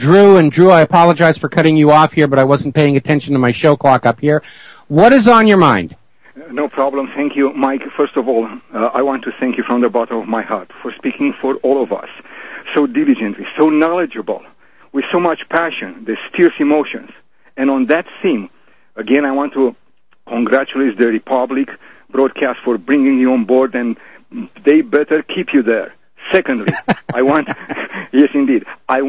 Drew. And Drew, I apologize for cutting you off here, but I wasn't paying attention to my show clock up here. What is on your mind? No problem. Thank you, Mike. First of all, I want to thank you from the bottom of my heart for speaking for all of us so diligently, so knowledgeable, with so much passion, these fierce emotions. And on that theme, again, I want to congratulate the Republic broadcast for bringing you on board, and they better keep you there. Secondly, I want, yes, indeed, I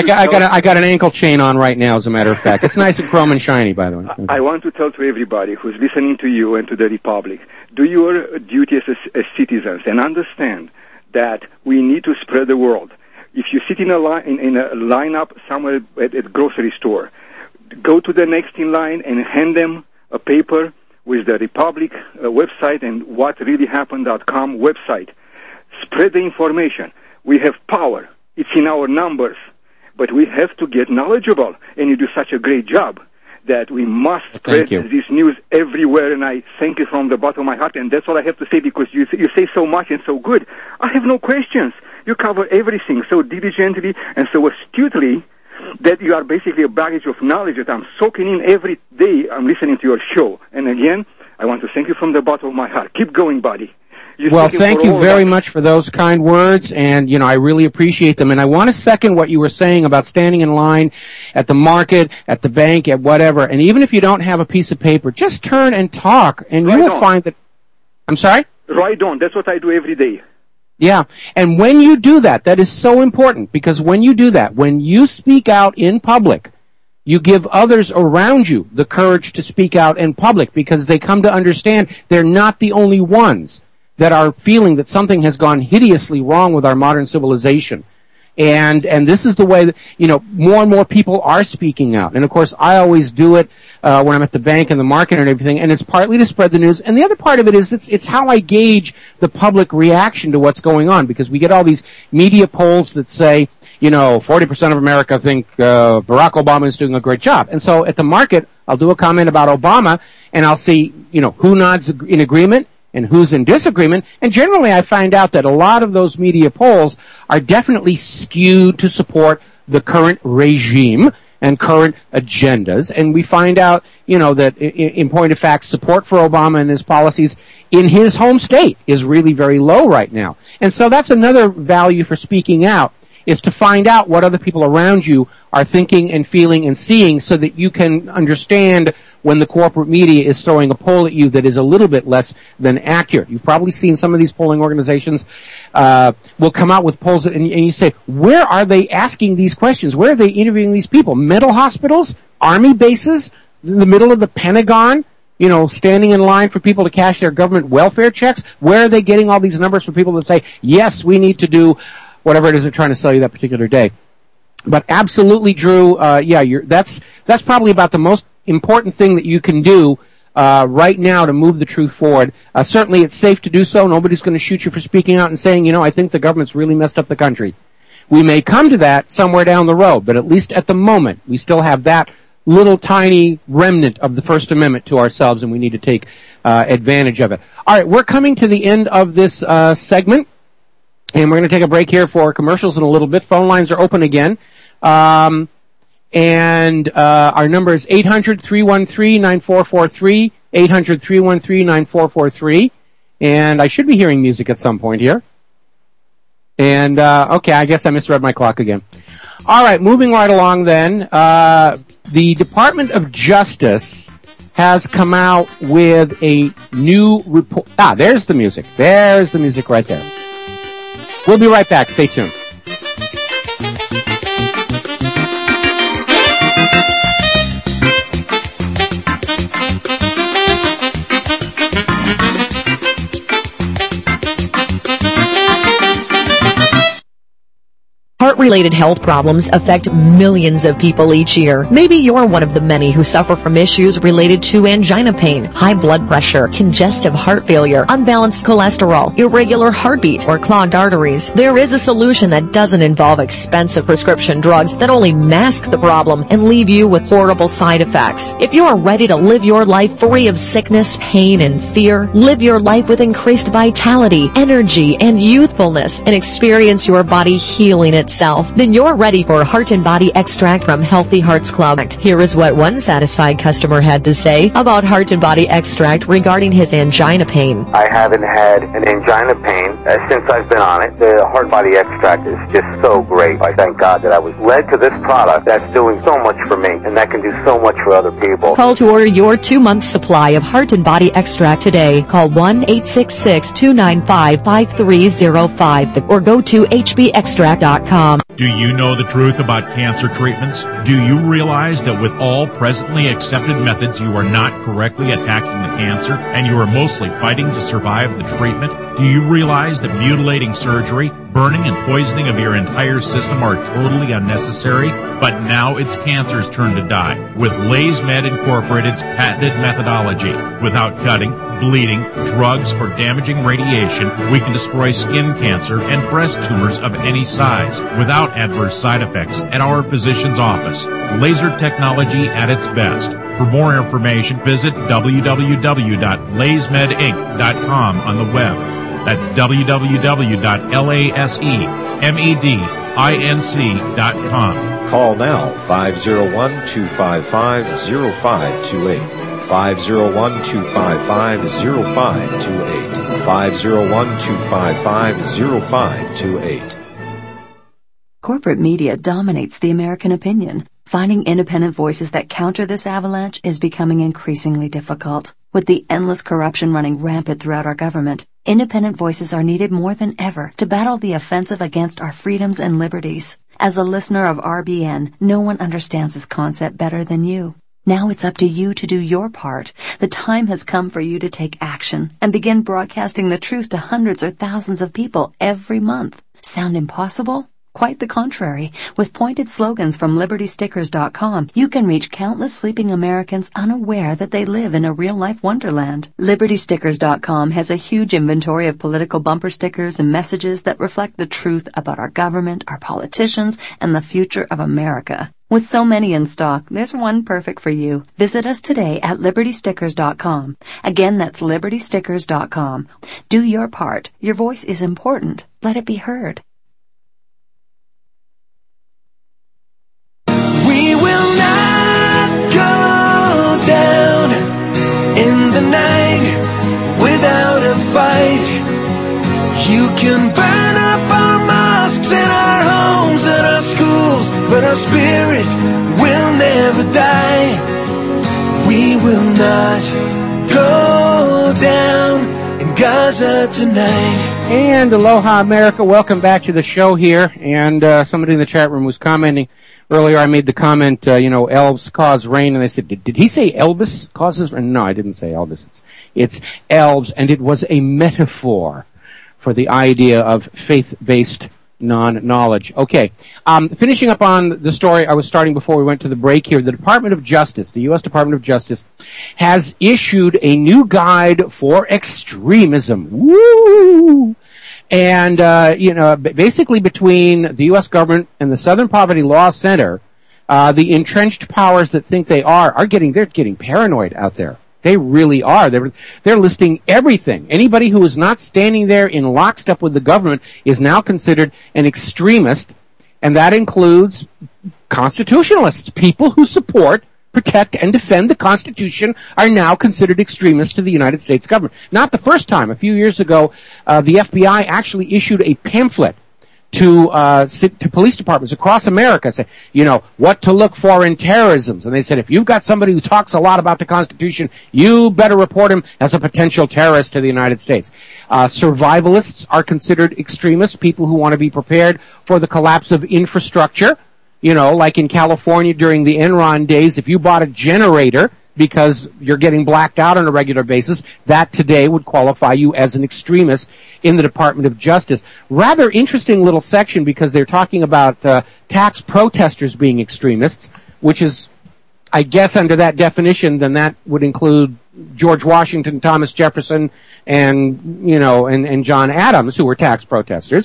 got an ankle chain on right now, as a matter of fact. It's nice and chrome and shiny, by the way. I want to tell to everybody who's listening to you and to the Republic, do your duty as citizens and understand that we need to spread the word. If you sit in a lineup somewhere at a grocery store, go to the next in line and hand them a paper with the Republic website and whatreallyhappened.com website. Spread the information. We have power. It's in our numbers. But we have to get knowledgeable. And you do such a great job that we must spread this news everywhere. And I thank you from the bottom of my heart. And that's all I have to say, because you say so much and so good. I have no questions. You cover everything so diligently and so astutely that you are basically a baggage of knowledge that I'm soaking in every day. I'm listening to your show. And again, I want to thank you from the bottom of my heart. Keep going, buddy. Well, thank you very much for those kind words, and, I really appreciate them. And I want to second what you were saying about standing in line at the market, at the bank, at whatever. And even if you don't have a piece of paper, just turn and talk, and you will find that... I'm sorry? Right on. That's what I do every day. Yeah, and when you do that, that is so important, because when you do that, when you speak out in public, you give others around you the courage to speak out in public, because they come to understand they're not the only ones that are feeling that something has gone hideously wrong with our modern civilization. And this is the way that, more and more people are speaking out. And of course, I always do it, when I'm at the bank and the market and everything, and it's partly to spread the news. And the other part of it is it's how I gauge the public reaction to what's going on, because we get all these media polls that say, 40% of America think, Barack Obama is doing a great job. And so at the market, I'll do a comment about Obama, and I'll see, who nods in agreement and who's in disagreement. And generally I find out that a lot of those media polls are definitely skewed to support the current regime and current agendas. And we find out, that in point of fact, support for Obama and his policies in his home state is really very low right now. And so that's another value for speaking out, is to find out what other people around you are thinking and feeling and seeing, so that you can understand when the corporate media is throwing a poll at you that is a little bit less than accurate. You've probably seen some of these polling organizations will come out with polls, and you say, where are they asking these questions? Where are they interviewing these people? Mental hospitals? Army bases? In the middle of the Pentagon? Standing in line for people to cash their government welfare checks? Where are they getting all these numbers for people that say, yes, we need to do whatever it is they're trying to sell you that particular day? But absolutely, Drew, that's probably about the most important thing that you can do right now to move the truth forward. Certainly it's safe to do so. Nobody's going to shoot you for speaking out and saying, I think the government's really messed up the country. We may come to that somewhere down the road, but at least at the moment, we still have that little tiny remnant of the First Amendment to ourselves, and we need to take advantage of it. All right, we're coming to the end of this segment. And we're going to take a break here for commercials in a little bit. Phone lines are open again. Our number is 800-313-9443, 800-313-9443. And I should be hearing music at some point here. And, okay, I guess I misread my clock again. All right, moving right along then. The Department of Justice has come out with a new report. There's the music. There's the music right there. We'll be right back. Stay tuned. Heart-related health problems affect millions of people each year. Maybe you're one of the many who suffer from issues related to angina pain, high blood pressure, congestive heart failure, unbalanced cholesterol, irregular heartbeat, or clogged arteries. There is a solution that doesn't involve expensive prescription drugs that only mask the problem and leave you with horrible side effects. If you are ready to live your life free of sickness, pain, and fear, live your life with increased vitality, energy, and youthfulness, and experience your body healing itself, health, then you're ready for Heart and Body Extract from Healthy Hearts Club. Here is what one satisfied customer had to say about Heart and Body Extract regarding his angina pain. I haven't had an angina pain since I've been on it. The Heart Body Extract is just so great. I thank God that I was led to this product that's doing so much for me and that can do so much for other people. Call to order your 2-month supply of Heart and Body Extract today. Call 1-866-295-5305 or go to hbextract.com. Do you know the truth about cancer treatments? Do you realize that with all presently accepted methods, you are not correctly attacking the cancer and you are mostly fighting to survive the treatment? Do you realize that mutilating surgery, burning and poisoning of your entire system are totally unnecessary? But now it's cancer's turn to die with LaysMed Incorporated's patented methodology. Without cutting, bleeding, drugs, or damaging radiation, we can destroy skin cancer and breast tumors of any size without adverse side effects at our physician's office. Laser technology at its best. For more information, visit www.laysmedinc.com on the web. That's www.lasemedinc.com. Call now, 501-255-0528. 501-255-0528. 501-255-0528. Corporate media dominates the American opinion. Finding independent voices that counter this avalanche is becoming increasingly difficult. With the endless corruption running rampant throughout our government, independent voices are needed more than ever to battle the offensive against our freedoms and liberties. As a listener of RBN, no one understands this concept better than you. Now it's up to you to do your part. The time has come for you to take action and begin broadcasting the truth to hundreds or thousands of people every month. Sound impossible? Quite the contrary. With pointed slogans from LibertyStickers.com, you can reach countless sleeping Americans unaware that they live in a real-life wonderland. LibertyStickers.com has a huge inventory of political bumper stickers and messages that reflect the truth about our government, our politicians, and the future of America. With so many in stock, there's one perfect for you. Visit us today at LibertyStickers.com. Again, that's LibertyStickers.com. Do your part. Your voice is important. Let it be heard. We will not go down in the night without a fight. You can burn up our mosques and our homes and our schools, but our spirit will never die. We will not go down in Gaza tonight. And aloha, America. Welcome back to the show here. And somebody in the chat room was commenting earlier. I made the comment, elves cause rain, and they said, did he say Elvis causes rain? No, I didn't say Elvis. It's elves, and it was a metaphor for the idea of faith-based non-knowledge. Okay, finishing up on the story I was starting before we went to the break here, the Department of Justice, the U.S. Department of Justice, has issued a new guide for extremism. Woo! And, basically between the U.S. government and the Southern Poverty Law Center, the entrenched powers that think they're getting paranoid out there. They really are. They're listing everything. Anybody who is not standing there in lockstep with the government is now considered an extremist, and that includes constitutionalists. People who support, protect, and defend the Constitution are now considered extremists to the United States government. Not the first time. A few years ago, the FBI actually issued a pamphlet to police departments across America, say, what to look for in terrorism. And they said, if you've got somebody who talks a lot about the Constitution, you better report him as a potential terrorist to the United States. Survivalists are considered extremists, people who want to be prepared for the collapse of infrastructure. Like in California during the Enron days, if you bought a generator because you're getting blacked out on a regular basis, that today would qualify you as an extremist in the Department of Justice. Rather interesting little section because they're talking about tax protesters being extremists, which is, I guess, under that definition, then that would include George Washington, Thomas Jefferson, and John Adams, who were tax protesters.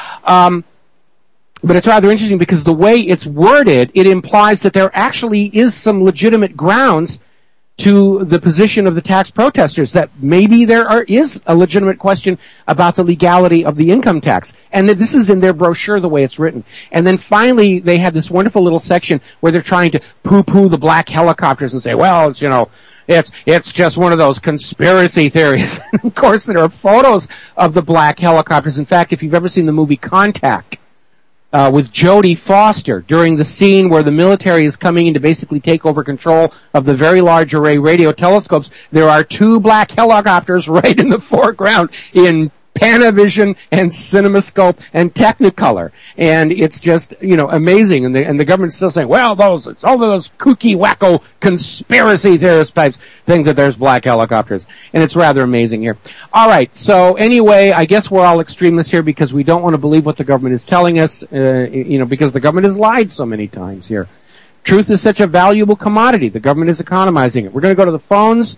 But it's rather interesting because the way it's worded, it implies that there actually is some legitimate grounds to the position of the tax protesters that maybe is a legitimate question about the legality of the income tax. And that this is in their brochure the way it's written. And then finally, they had this wonderful little section where they're trying to poo-poo the black helicopters and say, well, it's just one of those conspiracy theories. Of course, there are photos of the black helicopters. In fact, if you've ever seen the movie Contact, with Jodie Foster during the scene where the military is coming in to basically take over control of the very large array radio telescopes, there are 2 black helicopters right in the foreground in Panavision and CinemaScope and Technicolor. And it's just, amazing. And the government's still saying, well, it's all those kooky, wacko conspiracy theorist types think that there's black helicopters. And it's rather amazing here. All right. So anyway, I guess we're all extremists here because we don't want to believe what the government is telling us, because the government has lied so many times here. Truth is such a valuable commodity. The government is economizing it. We're going to go to the phones.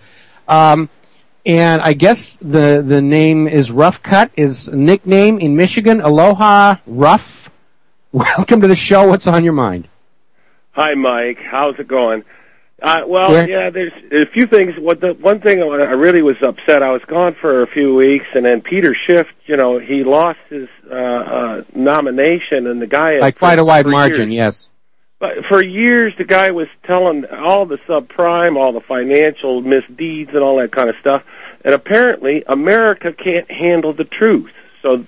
And I guess the name is Rough Cut, is a nickname in Michigan. Aloha, Rough. Welcome to the show. What's on your mind? Hi, Mike. How's it going? There's a few things. One thing I really was upset. I was gone for a few weeks, and then Peter Schiff, he lost his nomination, and the guy by quite a wide margin. Yes. But for years, the guy was telling all the subprime, all the financial misdeeds, and all that kind of stuff. And apparently, America can't handle the truth. So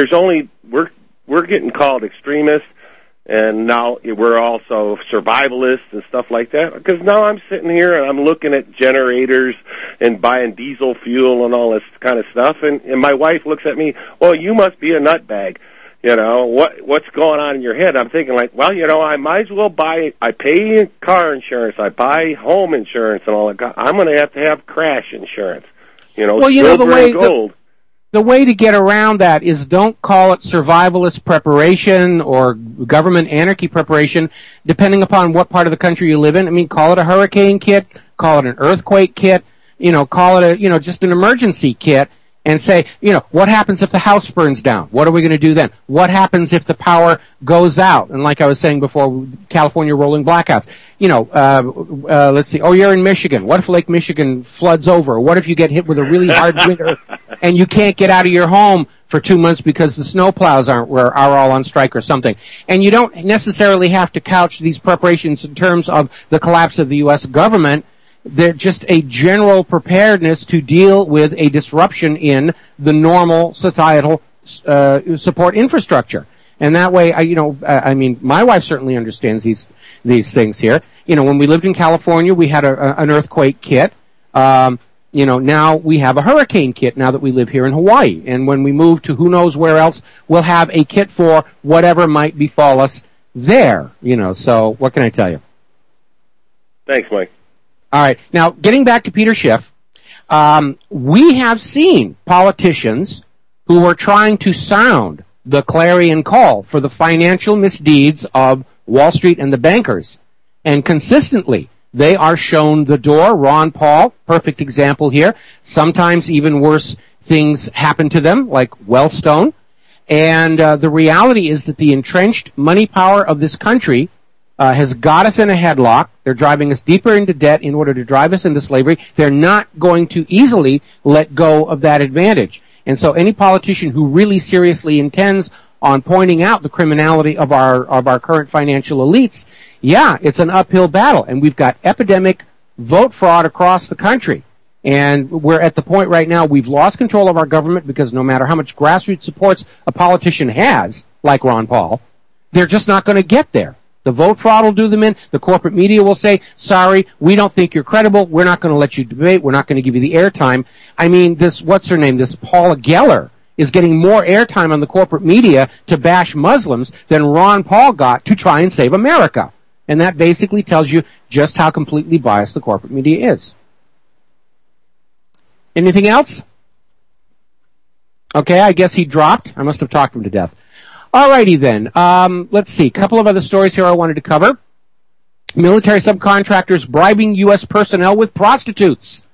we're getting called extremists, and now we're also survivalists and stuff like that. Because now I'm sitting here and I'm looking at generators and buying diesel fuel and all this kind of stuff. And my wife looks at me, well, you must be a nutbag. What's going on in your head? I'm thinking I might as well I pay car insurance, I buy home insurance and all that. I'm going to have crash insurance. The way to get around that is don't call it survivalist preparation or government anarchy preparation, depending upon what part of the country you live in. I mean, call it a hurricane kit, call it an earthquake kit, call it just an emergency kit. And say, what happens if the house burns down? What are we going to do then? What happens if the power goes out? And like I was saying before, California rolling blackouts. Let's see. Oh, you're in Michigan. What if Lake Michigan floods over? What if you get hit with a really hard winter and you can't get out of your home for 2 months because the snowplows are all on strike or something? And you don't necessarily have to couch these preparations in terms of the collapse of the U.S. government. They're just a general preparedness to deal with a disruption in the normal societal support infrastructure. And that way, my wife certainly understands these things here. When we lived in California, we had an earthquake kit. Now we have a hurricane kit now that we live here in Hawaii. And when we move to who knows where else, we'll have a kit for whatever might befall us there. So what can I tell you? Thanks, Mike. All right. Now, getting back to Peter Schiff, we have seen politicians who were trying to sound the clarion call for the financial misdeeds of Wall Street and the bankers. And consistently, they are shown the door. Ron Paul, perfect example here. Sometimes even worse things happen to them, like Wellstone. And the reality is that the entrenched money power of this country has got us in a headlock. They're driving us deeper into debt in order to drive us into slavery. They're not going to easily let go of that advantage. And so any politician who really seriously intends on pointing out the criminality of our current financial elites, it's an uphill battle. And we've got epidemic vote fraud across the country. And we're at the point right now we've lost control of our government because no matter how much grassroots supports a politician has, like Ron Paul, they're just not going to get there. The vote fraud will do them in. The corporate media will say, sorry, we don't think you're credible. We're not going to let you debate. We're not going to give you the airtime. I mean, this Paula Geller is getting more airtime on the corporate media to bash Muslims than Ron Paul got to try and save America. And that basically tells you just how completely biased the corporate media is. Anything else? Okay, I guess he dropped. I must have talked him to death. Alrighty then. Let's see. A couple of other stories here I wanted to cover. Military subcontractors bribing U.S. personnel with prostitutes.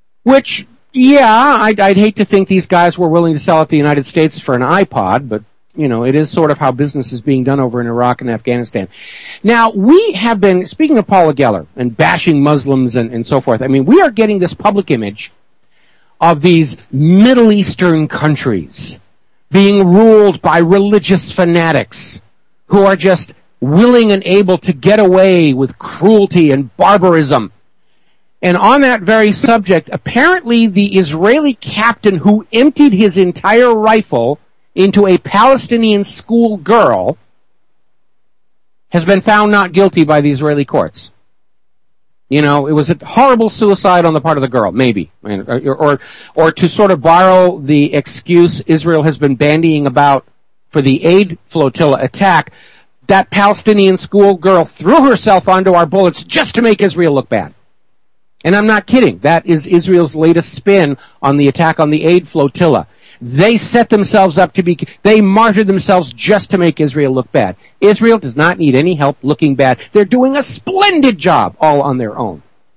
Which, I'd hate to think these guys were willing to sell it to the United States for an iPod, but it is sort of how business is being done over in Iraq and Afghanistan. Now, we have been, speaking of Paula Geller and bashing Muslims and so forth, I mean, we are getting this public image of these Middle Eastern countries being ruled by religious fanatics who are just willing and able to get away with cruelty and barbarism. And on that very subject, apparently the Israeli captain who emptied his entire rifle into a Palestinian school girl has been found not guilty by the Israeli courts. It was a horrible suicide on the part of the girl, maybe. Or to sort of borrow the excuse Israel has been bandying about for the aid flotilla attack, that Palestinian school girl threw herself onto our bullets just to make Israel look bad. And I'm not kidding. That is Israel's latest spin on the attack on the aid flotilla. They set themselves up they martyred themselves just to make Israel look bad. Israel does not need any help looking bad. They're doing a splendid job all on their own.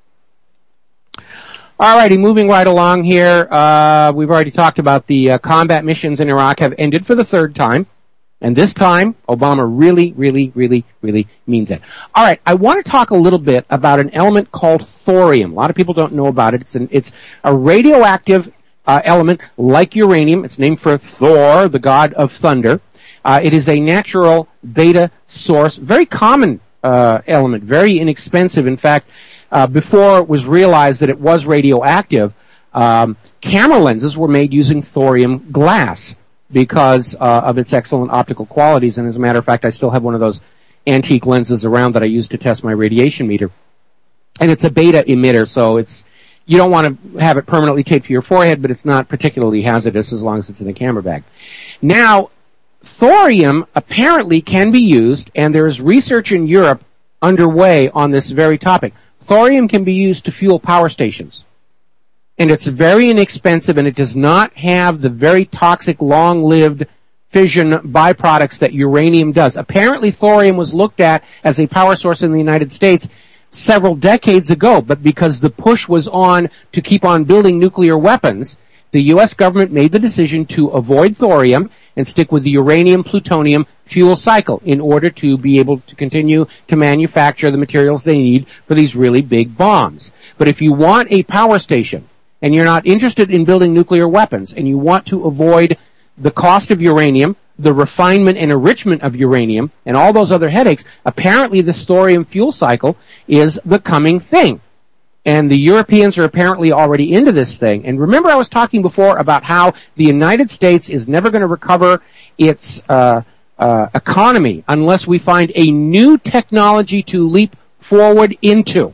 Alrighty, moving right along here. We've already talked about the combat missions in Iraq have ended for the third time. And this time, Obama really, really, really, really means it. All right, I want to talk a little bit about an element called thorium. A lot of people don't know about it. It's a radioactive element like uranium. It's named for Thor, the god of thunder. It is a natural beta source, very common element, very inexpensive. In fact, before it was realized that it was radioactive, camera lenses were made using thorium glass, because of its excellent optical qualities. And as a matter of fact, I still have one of those antique lenses around that I use to test my radiation meter. And it's a beta emitter, so you don't want to have it permanently taped to your forehead, but it's not particularly hazardous as long as it's in a camera bag. Now, thorium apparently can be used, and there is research in Europe underway on this very topic. Thorium can be used to fuel power stations. And it's very inexpensive, and it does not have the very toxic, long-lived fission byproducts that uranium does. Apparently, thorium was looked at as a power source in the United States several decades ago, but because the push was on to keep on building nuclear weapons, the U.S. government made the decision to avoid thorium and stick with the uranium-plutonium fuel cycle in order to be able to continue to manufacture the materials they need for these really big bombs. But if you want a power station, and you're not interested in building nuclear weapons, and you want to avoid the cost of uranium, the refinement and enrichment of uranium, and all those other headaches, apparently the thorium fuel cycle is the coming thing. And the Europeans are apparently already into this thing. And remember I was talking before about how the United States is never going to recover its economy unless we find a new technology to leap forward into,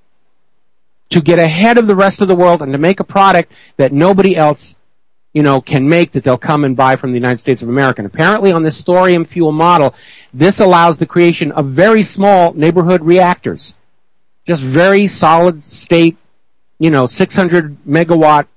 to get ahead of the rest of the world and to make a product that nobody else, can make, that they'll come and buy from the United States of America. And apparently on this thorium fuel model, this allows the creation of very small neighborhood reactors. Just very solid state, 600 megawatt,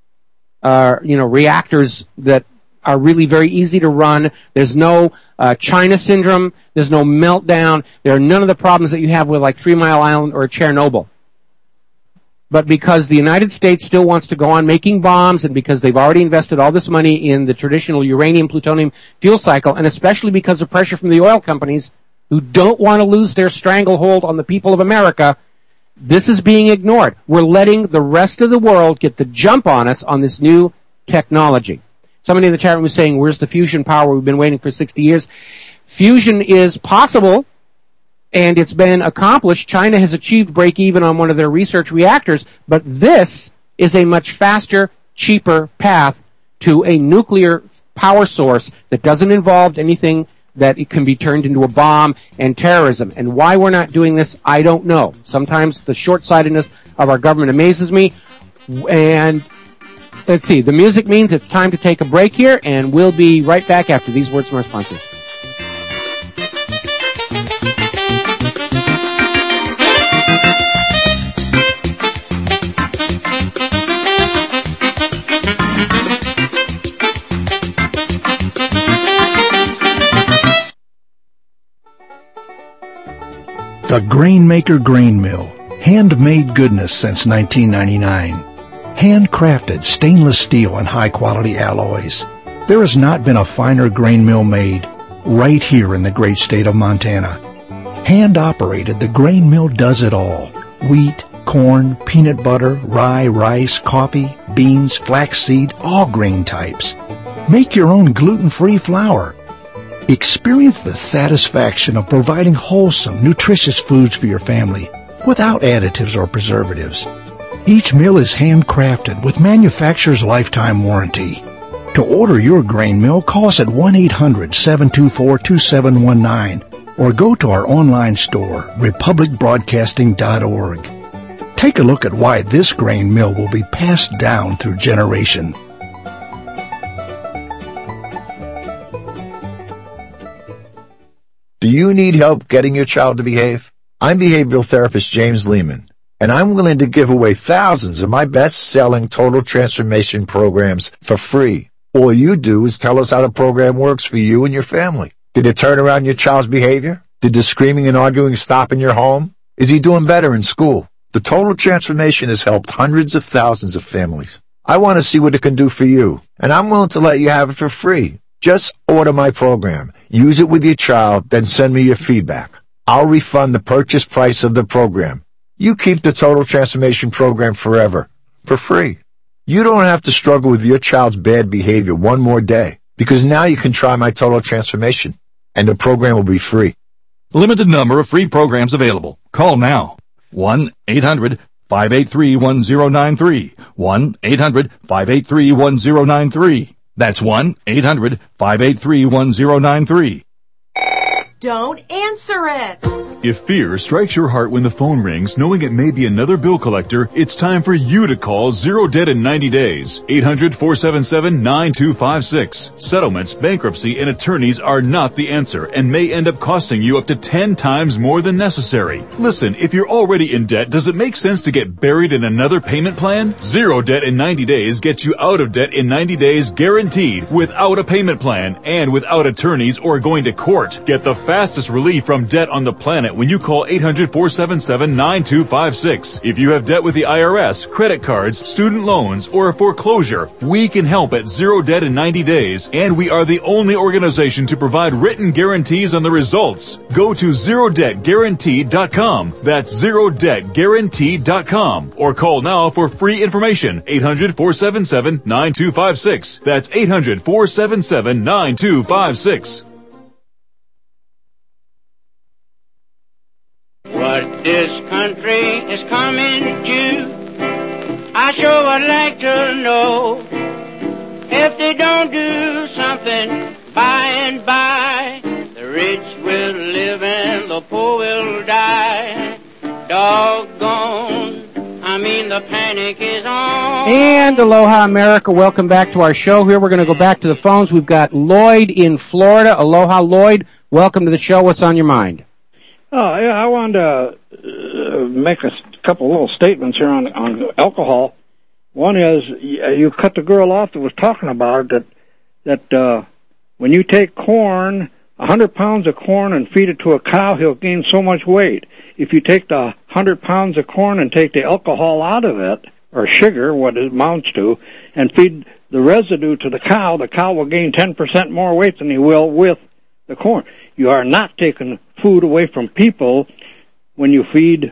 reactors that are really very easy to run. There's no China syndrome. There's no meltdown. There are none of the problems that you have with like 3 Mile Island or Chernobyl. But because the United States still wants to go on making bombs, and because they've already invested all this money in the traditional uranium-plutonium fuel cycle, and especially because of pressure from the oil companies who don't want to lose their stranglehold on the people of America, this is being ignored. We're letting the rest of the world get the jump on us on this new technology. Somebody in the chat room was saying, where's the fusion power? We've been waiting for 60 years. Fusion is possible, and it's been accomplished. China has achieved break-even on one of their research reactors, but this is a much faster, cheaper path to a nuclear power source that doesn't involve anything that it can be turned into a bomb and terrorism. And why we're not doing this, I don't know. Sometimes the short-sightedness of our government amazes me. And let's see, the music means it's time to take a break here, and we'll be right back after these words from our sponsors. The Grainmaker Grain Mill. Handmade goodness since 1999. Handcrafted stainless steel and high-quality alloys. There has not been a finer grain mill made right here in the great state of Montana. Hand-operated, the grain mill does it all. Wheat, corn, peanut butter, rye, rice, coffee, beans, flaxseed, all grain types. Make your own gluten-free flour. Experience the satisfaction of providing wholesome, nutritious foods for your family without additives or preservatives. Each mill is handcrafted with manufacturer's lifetime warranty. To order your grain mill, call us at 1-800-724-2719 or go to our online store, republicbroadcasting.org. Take a look at why this grain mill will be passed down through generations. Do you need help getting your child to behave? I'm behavioral therapist James Lehman, and I'm willing to give away thousands of my best-selling total transformation programs for free. All you do is tell us how the program works for you and your family. Did it turn around your child's behavior? Did the screaming and arguing stop in your home? Is he doing better in school? The total transformation has helped hundreds of thousands of families. I want to see what it can do for you, and I'm willing to let you have it for free. Just order my program, use it with your child, then send me your feedback. I'll refund the purchase price of the program. You keep the Total Transformation Program forever, for free. You don't have to struggle with your child's bad behavior one more day, because now you can try my Total Transformation, and the program will be free. Limited number of free programs available. Call now. 1-800-583-1093. 1-800-583-1093. That's 1-800-583-1093. Don't answer it! If fear strikes your heart when the phone rings, knowing it may be another bill collector, it's time for you to call Zero Debt in 90 Days. 800-477-9256. Settlements, bankruptcy, and attorneys are not the answer and may end up costing you up to 10 times more than necessary. Listen, if you're already in debt, does it make sense to get buried in another payment plan? Zero Debt in 90 Days gets you out of debt in 90 days guaranteed, without a payment plan, and without attorneys or going to court. Get the fastest relief from debt on the planet when you call 800-477-9256. If you have debt with the IRS, credit cards, student loans, or a foreclosure, we can help at Zero Debt in 90 Days, and we are the only organization to provide written guarantees on the results. Go to ZeroDebtGuaranteed.com. That's ZeroDebtGuaranteed.com. Or call now for free information. 800-477-9256. That's 800-477-9256. What this country is coming to, I sure would like to know. If they don't do something by and by, the rich will live and the poor will die. Doggone, the panic is on. And aloha, America. Welcome back to our show here. We're going to go back to the phones. We've got Lloyd in Florida. Aloha, Lloyd. Welcome to the show. What's on your mind? Oh, yeah, I wanted to make a couple little statements here on alcohol. One is you cut the girl off that was talking about that when you take corn, 100 pounds of corn, and feed it to a cow, he'll gain so much weight. If you take the 100 pounds of corn and take the alcohol out of it, or sugar, what it amounts to, and feed the residue to the cow will gain 10% more weight than he will with the corn. You are not taking food away from people when you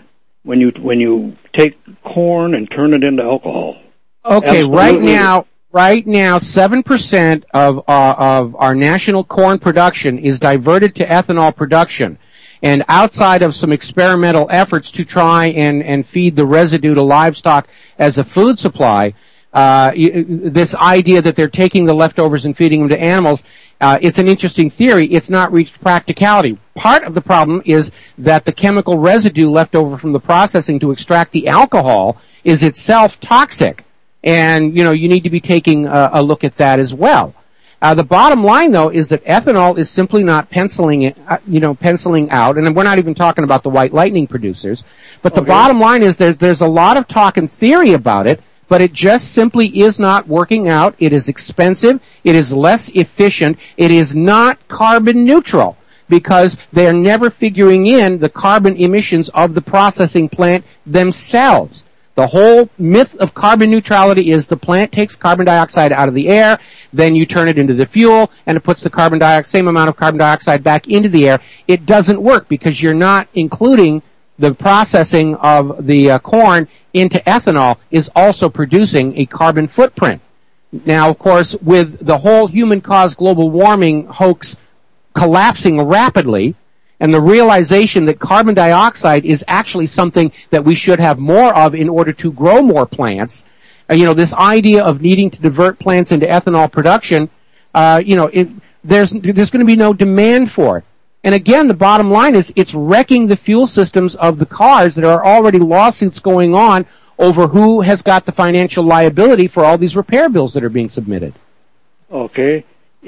take corn and turn it into alcohol. Okay, Absolutely. right now, 7% of our national corn production is diverted to ethanol production. And outside of some experimental efforts to try and feed the residue to livestock as a food supply, this idea that they're taking the leftovers and feeding them to animals, it's an interesting theory. It's not reached practicality. Part of the problem is that the chemical residue left over from the processing to extract the alcohol is itself toxic. And, you need to be taking a look at that as well. The bottom line, though, is that ethanol is simply not penciling out, and we're not even talking about the white lightning producers. But the bottom line is there's a lot of talk and theory about it, but it just simply is not working out. It is expensive. It is less efficient. It is not carbon neutral because they're never figuring in the carbon emissions of the processing plant themselves. The whole myth of carbon neutrality is the plant takes carbon dioxide out of the air, then you turn it into the fuel, and it puts the same amount of carbon dioxide back into the air. It doesn't work because you're not including the processing of the corn into ethanol is also producing a carbon footprint. Now, of course, with the whole human-caused global warming hoax collapsing rapidly, and the realization that carbon dioxide is actually something that we should have more of in order to grow more plants, this idea of needing to divert plants into ethanol production, there's going to be no demand for it. And again, the bottom line is it's wrecking the fuel systems of the cars. There are already lawsuits going on over who has got the financial liability for all these repair bills that are being submitted. Okay.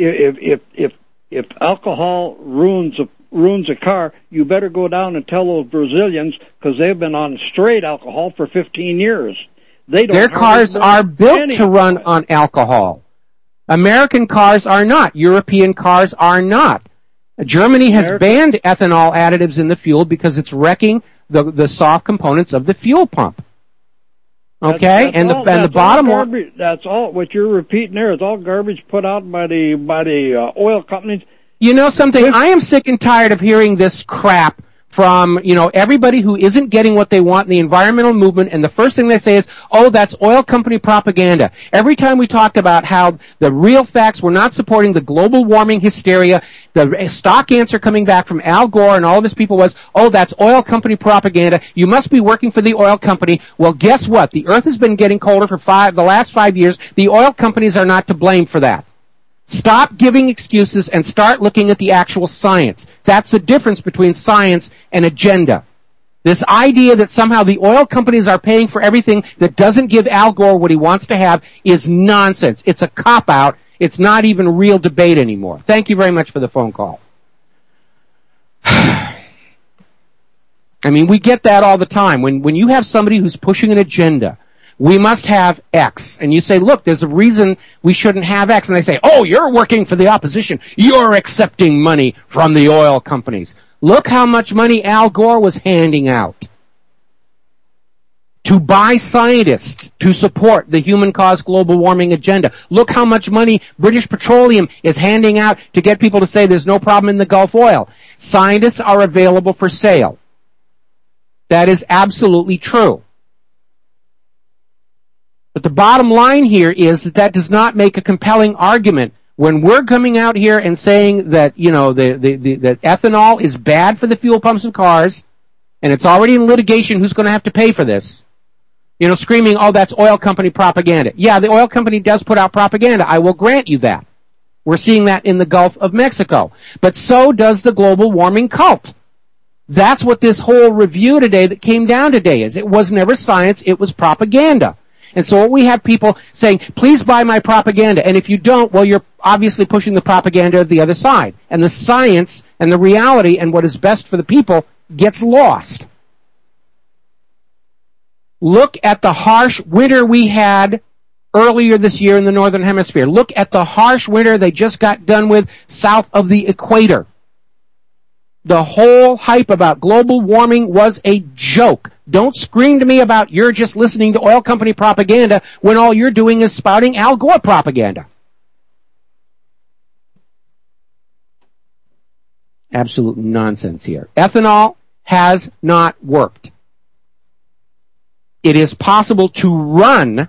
If alcohol ruins a car, you better go down and tell those Brazilians, because they've been on straight alcohol for 15 years. Their cars are built to run on alcohol. American cars are not. European cars are not. Germany has banned ethanol additives in the fuel because it's wrecking the soft components of the fuel pump. Okay, the bottom line. That's all. What you're repeating there is all garbage put out by the oil companies. You know something? I am sick and tired of hearing this crap from, everybody who isn't getting what they want in the environmental movement, and the first thing they say is, oh, that's oil company propaganda. Every time we talked about how the real facts were not supporting the global warming hysteria, the stock answer coming back from Al Gore and all of his people was, oh, that's oil company propaganda. You must be working for the oil company. Well, guess what? The earth has been getting colder for the last 5 years. The oil companies are not to blame for that. Stop giving excuses and start looking at the actual science. That's the difference between science and agenda. This idea that somehow the oil companies are paying for everything that doesn't give Al Gore what he wants to have is nonsense. It's a cop-out. It's not even real debate anymore. Thank you very much for the phone call. I mean, we get that all the time. When you have somebody who's pushing an agenda, we must have X. And you say, look, there's a reason we shouldn't have X. And they say, oh, you're working for the opposition. You're accepting money from the oil companies. Look how much money Al Gore was handing out to buy scientists to support the human-caused global warming agenda. Look how much money British Petroleum is handing out to get people to say there's no problem in the Gulf oil. Scientists are available for sale. That is absolutely true. But the bottom line here is that does not make a compelling argument. When we're coming out here and saying that, that ethanol is bad for the fuel pumps of cars, and it's already in litigation, who's going to have to pay for this? Screaming, oh, that's oil company propaganda. Yeah, the oil company does put out propaganda. I will grant you that. We're seeing that in the Gulf of Mexico. But so does the global warming cult. That's what this whole review today that came down today is. It was never science, it was propaganda. And so we have people saying, please buy my propaganda. And if you don't, well, you're obviously pushing the propaganda of the other side. And the science and the reality and what is best for the people gets lost. Look at the harsh winter we had earlier this year in the Northern Hemisphere. Look at the harsh winter they just got done with south of the equator. The whole hype about global warming was a joke. Don't scream to me about you're just listening to oil company propaganda when all you're doing is spouting Al Gore propaganda. Absolute nonsense here. Ethanol has not worked. It is possible to run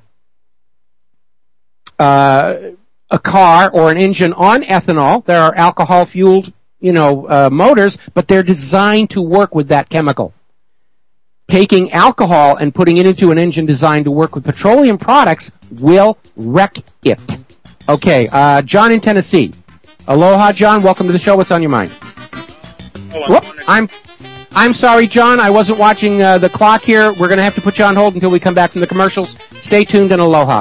a car or an engine on ethanol. There are alcohol-fueled motors, but they're designed to work with that chemical. Taking alcohol and putting it into an engine designed to work with petroleum products will wreck it. Okay, John in Tennessee. Aloha, John. Welcome to the show. What's on your mind? I'm sorry, John. I wasn't watching the clock here. We're going to have to put you on hold until we come back from the commercials. Stay tuned and aloha.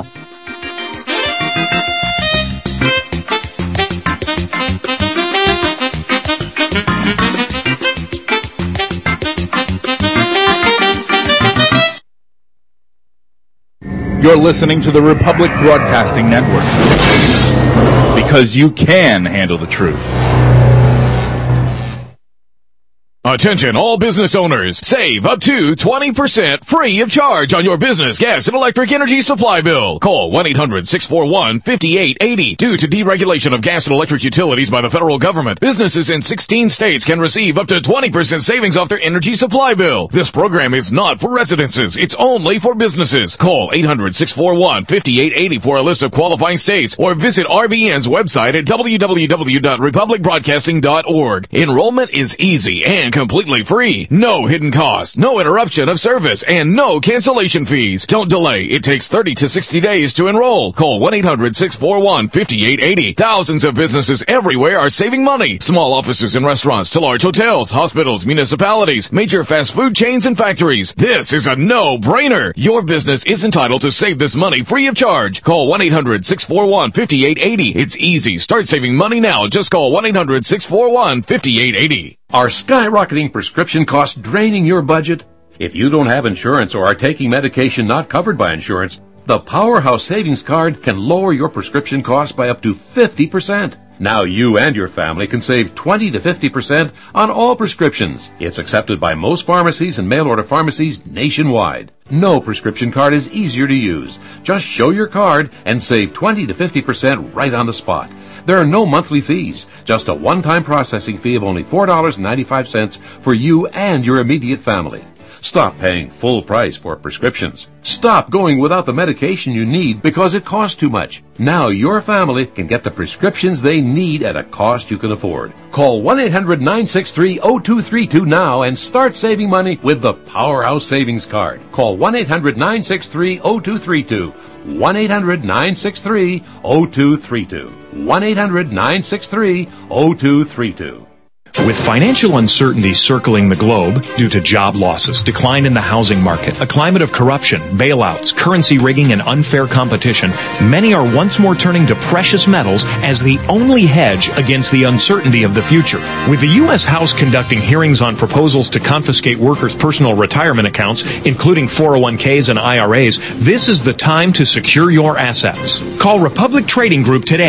You're listening to the Republic Broadcasting Network. Because you can handle the truth. Attention all business owners. Save up to 20% free of charge on your business gas and electric energy supply bill. Call 1-800-641-5880. Due to deregulation of gas and electric utilities by the federal government, businesses in 16 states can receive up to 20% savings off their energy supply bill. This program is not for residences. It's only for businesses. Call 800-641-5880 for a list of qualifying states or visit RBN's website at www.republicbroadcasting.org. Enrollment is easy and completely free. No hidden costs, no interruption of service, and no cancellation fees. Don't delay. It takes 30 to 60 days to enroll. Call 1-800-641-5880. Thousands of businesses everywhere are saving money. Small offices and restaurants to large hotels, hospitals, municipalities, major fast food chains, and factories. This is a no-brainer. Your business is entitled to save this money free of charge. Call 1-800-641-5880. It's easy. Start saving money now. Just call 1-800-641-5880. Are skyrocketing prescription costs draining your budget? If you don't have insurance or are taking medication not covered by insurance, the Powerhouse Savings Card can lower your prescription costs by up to 50%. Now you and your family can save 20 to 50% on all prescriptions. It's accepted by most pharmacies and mail-order pharmacies nationwide. No prescription card is easier to use. Just show your card and save 20 to 50% right on the spot. There are no monthly fees, just a one-time processing fee of only $4.95 for you and your immediate family. Stop paying full price for prescriptions. Stop going without the medication you need because it costs too much. Now your family can get the prescriptions they need at a cost you can afford. Call 1-800-963-0232 now and start saving money with the Powerhouse Savings Card. Call 1-800-963-0232. 1-800-963-0232. 1-800-963-0232. With financial uncertainty circling the globe due to job losses, decline in the housing market, a climate of corruption, bailouts, currency rigging, and unfair competition, many are once more turning to precious metals as the only hedge against the uncertainty of the future. With the U.S. House conducting hearings on proposals to confiscate workers' personal retirement accounts, including 401ks and IRAs, this is the time to secure your assets. Call Republic Trading Group today,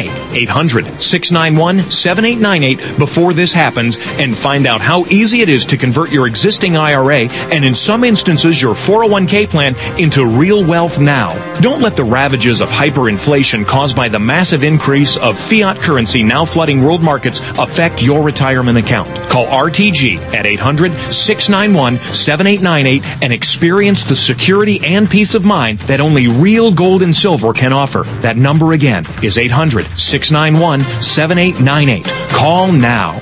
800-691-7898 before this happens, and find out how easy it is to convert your existing IRA and in some instances your 401k plan into real wealth now. Don't let the ravages of hyperinflation caused by the massive increase of fiat currency now flooding world markets affect your retirement account. Call RTG at 800-691-7898 and experience the security and peace of mind that only real gold and silver can offer. That number again is 800-691-7898. Call now.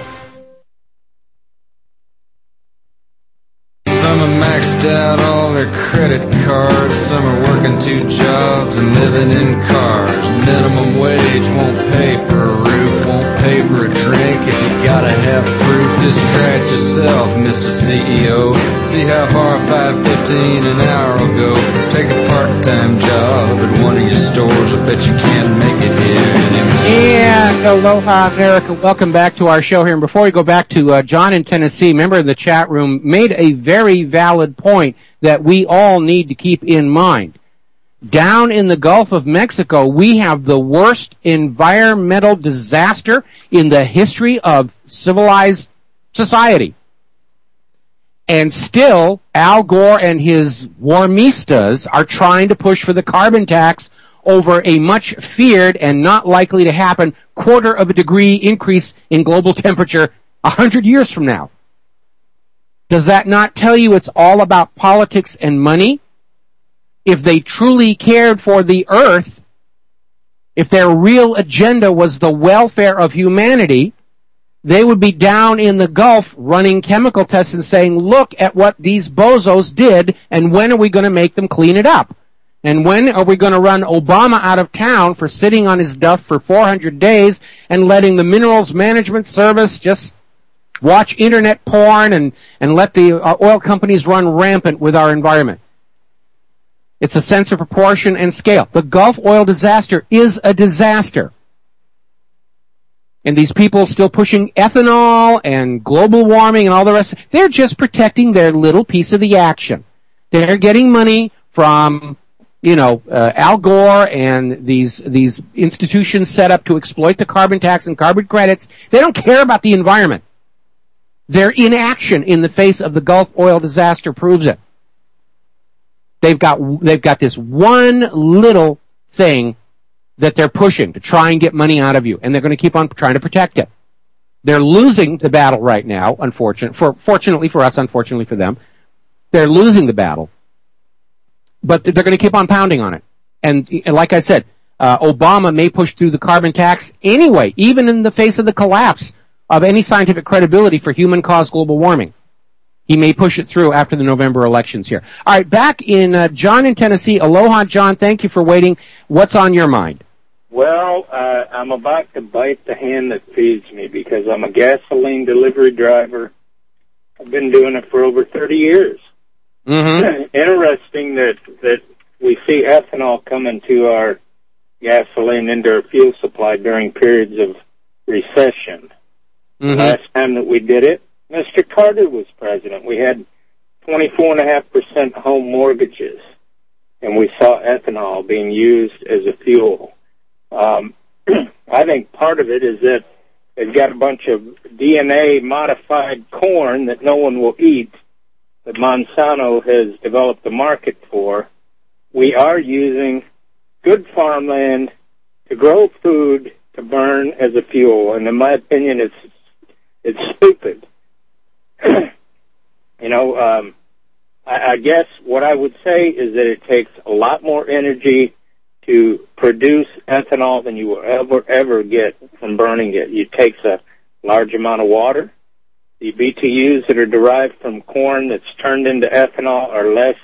Some are maxed out all their credit cards. Some are working 2 jobs and living in cars. Minimum wage won't pay for a roof, won't pay for a drink. If you gotta have proof, just try it yourself, Mr. CEO. See how far $5.15 an hour will go. Take a part-time job at one of your stores. I bet you can't make it here anymore. And aloha, America. Welcome back to our show here. And before we go back to John in Tennessee, member of the chat room, made a very valid point that we all need to keep in mind. Down in the Gulf of Mexico, we have the worst environmental disaster in the history of civilized society. And still, Al Gore and his warmistas are trying to push for the carbon tax over a much feared and not likely to happen 1/4 degree increase in global temperature 100 years from now. Does that not tell you it's all about politics and money? If they truly cared for the earth, if their real agenda was the welfare of humanity, they would be down in the Gulf running chemical tests and saying, look at what these bozos did, and when are we going to make them clean it up? And when are we going to run Obama out of town for sitting on his duff for 400 days and letting the Minerals Management Service just watch internet porn and let the oil companies run rampant with our environment? It's a sense of proportion and scale. The Gulf oil disaster is a disaster. And these people still pushing ethanol and global warming and all the rest, they're just protecting their little piece of the action. They're getting money from, Al Gore and these institutions set up to exploit the carbon tax and carbon credits. They don't care about the environment. Their inaction in the face of the Gulf oil disaster proves it. They've got this one little thing that they're pushing to try and get money out of you, and they're going to keep on trying to protect it. They're losing the battle right now, fortunately for us, unfortunately for them. They're losing the battle, but they're going to keep on pounding on it. And like I said, Obama may push through the carbon tax anyway, even in the face of the collapse of any scientific credibility for human-caused global warming. He may push it through after the November elections here. All right, back in John in Tennessee. Aloha, John. Thank you for waiting. What's on your mind? Well, I'm about to bite the hand that feeds me because I'm a gasoline delivery driver. I've been doing it for over 30 years. Mm-hmm. Interesting that we see ethanol come into our gasoline, into our fuel supply during periods of recession. Mm-hmm. The last time that we did it, Mr. Carter was president. We had 24.5% home mortgages, and we saw ethanol being used as a fuel. I think part of it is that they've got a bunch of DNA-modified corn that no one will eat, that Monsanto has developed a market for. We are using good farmland to grow food to burn as a fuel, and in my opinion, it's stupid. I guess what I would say is that it takes a lot more energy to produce ethanol than you will ever get from burning it. It takes a large amount of water. The BTUs that are derived from corn that's turned into ethanol are less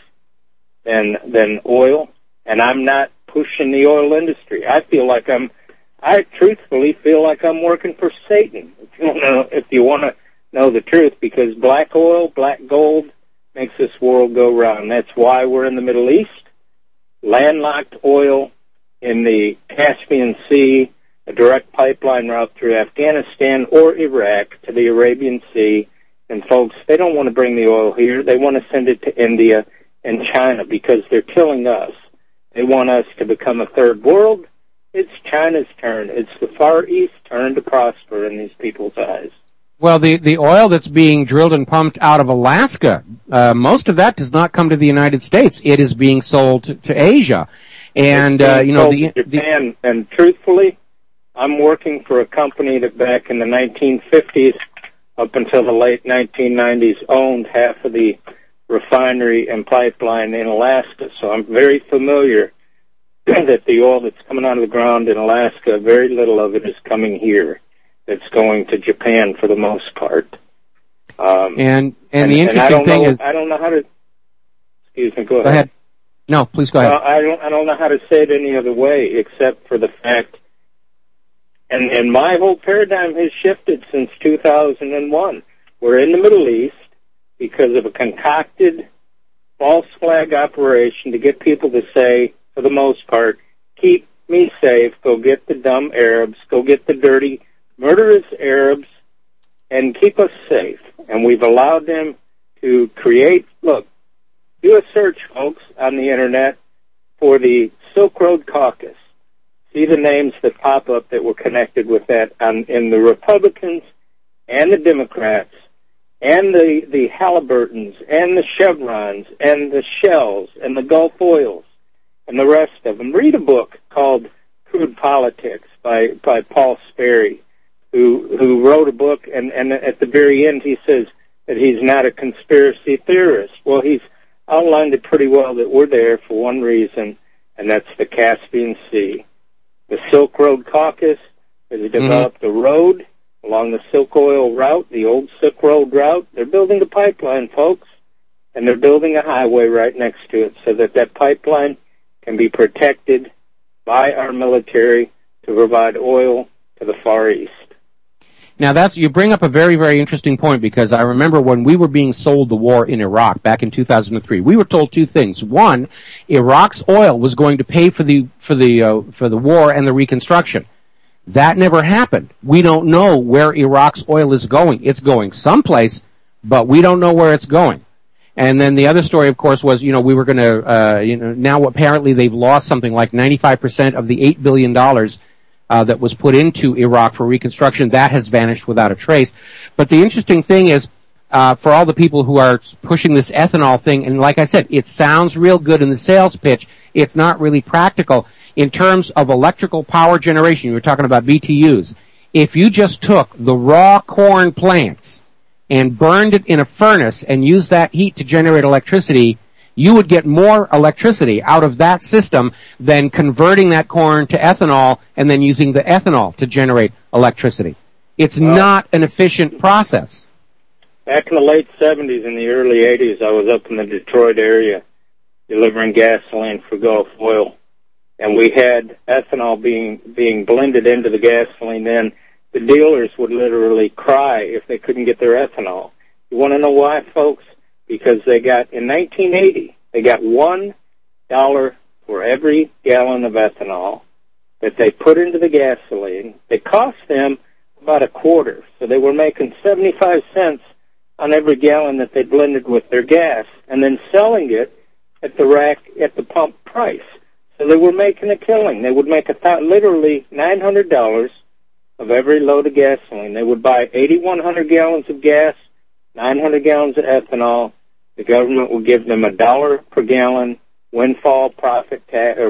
than oil, and I'm not pushing the oil industry. I truthfully feel like I'm working for Satan, if you want to know the truth, because black oil, black gold, makes this world go round. That's why we're in the Middle East. Landlocked oil in the Caspian Sea, a direct pipeline route through Afghanistan or Iraq to the Arabian Sea. And folks, they don't want to bring the oil here. They want to send it to India and China because they're killing us. They want us to become a third world. It's China's turn. It's the Far East turn to prosper in these people's eyes. Well, the oil that's being drilled and pumped out of Alaska, most of that does not come to the United States. It is being sold to Asia. And, Japan. And truthfully, I'm working for a company that back in the 1950s up until the late 1990s owned half of the refinery and pipeline in Alaska. So I'm very familiar that the oil that's coming out of the ground in Alaska, very little of it is coming here. It's going to Japan for the most part. And the interesting thing is, I don't know how to. Excuse me. Go ahead. No, please go ahead. I don't know how to say it any other way except for the fact, and my whole paradigm has shifted since 2001. We're in the Middle East because of a concocted false flag operation to get people to say, for the most part, keep me safe. Go get the dumb Arabs. Go get the dirty, murderous Arabs, and keep us safe. And we've allowed them to create, look, do a search, folks, on the Internet for the Silk Road Caucus. See the names that pop up that were connected with that in the Republicans and the Democrats and the Halliburtons and the Chevrons and the Shells and the Gulf Oils and the rest of them. Read a book called Crude Politics by Paul Sperry, who wrote a book, and at the very end he says that he's not a conspiracy theorist. Well, he's outlined it pretty well that we're there for one reason, and that's the Caspian Sea. The Silk Road Caucus has developed a road along the Silk Oil route, the old Silk Road route. They're building a pipeline, folks, and they're building a highway right next to it so that pipeline can be protected by our military to provide oil to the Far East. Now you bring up a very, very interesting point, because I remember when we were being sold the war in Iraq back in 2003, we were told two things. One, Iraq's oil was going to pay for the war and the reconstruction. That never happened. We don't know where Iraq's oil is going. It's going someplace, but we don't know where it's going. And then the other story, of course, was, we were going to, now apparently they've lost something like 95% of the $8 billion that was put into Iraq for reconstruction. That has vanished without a trace. But the interesting thing is, for all the people who are pushing this ethanol thing, and like I said, it sounds real good in the sales pitch. It's not really practical in terms of electrical power generation. You were talking about BTUs. If you just took the raw corn plants and burned it in a furnace and used that heat to generate electricity, you would get more electricity out of that system than converting that corn to ethanol and then using the ethanol to generate electricity. It's not an efficient process. Back in the late 70s and the early 80s, I was up in the Detroit area delivering gasoline for Gulf Oil, and we had ethanol being blended into the gasoline. Then the dealers would literally cry if they couldn't get their ethanol. You want to know why, folks? Because in 1980, they got $1 for every gallon of ethanol that they put into the gasoline. It cost them about a quarter, so they were making 75 cents on every gallon that they blended with their gas, and then selling it at the rack at the pump price. So they were making a killing. They would make literally $900 of every load of gasoline. They would buy 8,100 gallons of gas, 900 gallons of ethanol. The government would give them $1 per gallon windfall profit.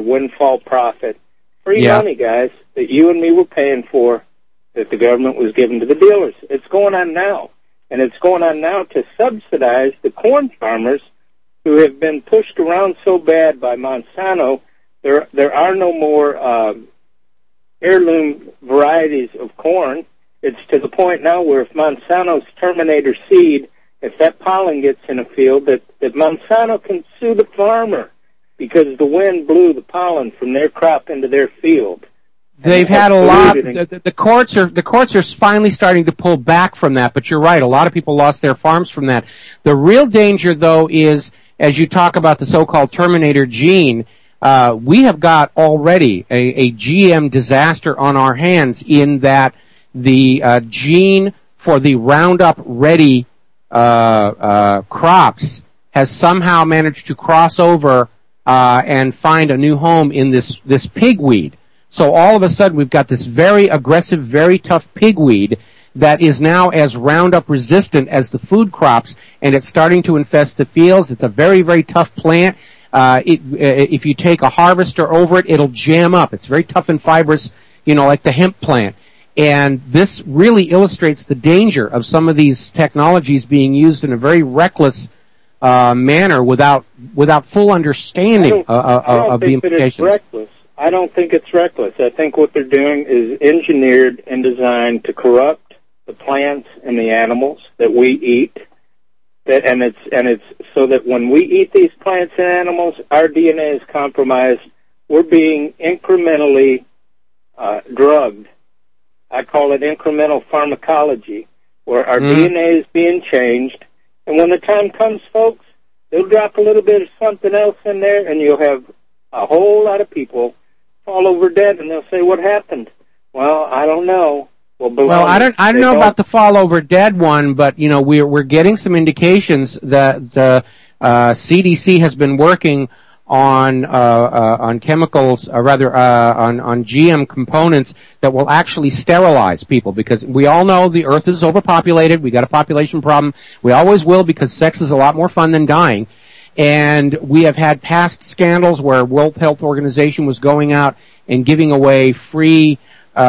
Free money, guys, that you and me were paying for, that the government was giving to the dealers. It's going on now. And it's going on now to subsidize the corn farmers who have been pushed around so bad by Monsanto. There are no more heirloom varieties of corn. It's to the point now where if Monsanto's Terminator seed, if that pollen gets in a field, that Monsanto can sue the farmer because the wind blew the pollen from their crop into their field. They've had a lot. The courts are finally starting to pull back from that. But you're right. A lot of people lost their farms from that. The real danger, though, is as you talk about the so-called Terminator gene. We have got already a GM disaster on our hands in that the gene for the Roundup Ready crops has somehow managed to cross over and find a new home in this pigweed. So all of a sudden we've got this very aggressive, very tough pigweed that is now as Roundup resistant as the food crops, and it's starting to infest the fields. It's a very, very tough plant. If you take a harvester over it, it'll jam up. It's very tough and fibrous, like the hemp plant. And this really illustrates the danger of some of these technologies being used in a very reckless manner without full understanding of the implications. I don't think it's reckless. I think what they're doing is engineered and designed to corrupt the plants and the animals that we eat. And it's so that when we eat these plants and animals, our DNA is compromised. We're being incrementally drugged. I call it incremental pharmacology, where our DNA is being changed. And when the time comes, folks, they'll drop a little bit of something else in there, and you'll have a whole lot of people fall over dead, and they'll say, "What happened?" Well, I don't know. Well, I don't know about the fall over dead one, but we're getting some indications that the CDC has been working on chemicals, on GM components that will actually sterilize people, because we all know the Earth is overpopulated. We got a population problem. We always will, because sex is a lot more fun than dying. And we have had past scandals where World Health Organization was going out and giving away free